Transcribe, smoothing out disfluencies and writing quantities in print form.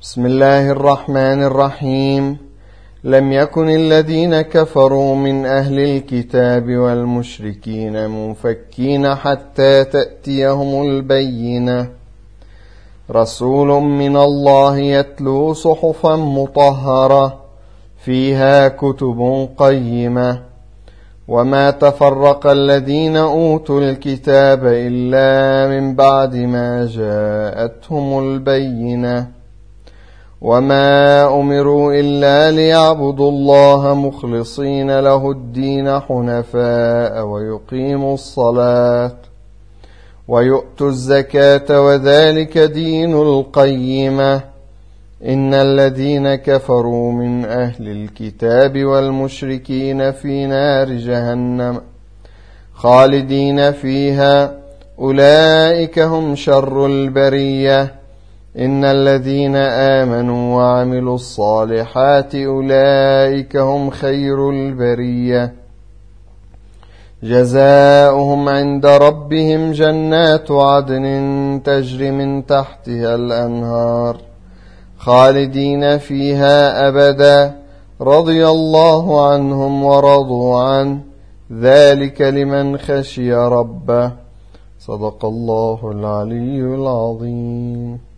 بسم الله الرحمن الرحيم. لم يكن الذين كفروا من أهل الكتاب والمشركين منفكين حتى تأتيهم البينة، رسول من الله يتلو صحفا مطهرة فيها كتب قيمة. وما تفرق الذين أوتوا الكتاب إلا من بعد ما جاءتهم البينة، وما أمروا إلا ليعبدوا الله مخلصين له الدين حنفاء ويقيموا الصلاة ويؤتوا الزكاة وذلك دين القيمة. إن الذين كفروا من أهل الكتاب والمشركين في نار جهنم خالدين فيها، أولئك هم شر البرية. إن الذين آمنوا وعملوا الصالحات أولئك هم خير البرية، جزاؤهم عند ربهم جنات عدن تجري من تحتها الأنهار خالدين فيها أبدا، رضي الله عنهم ورضوا عنه، ذلك لمن خشي ربه. صدق الله العلي العظيم.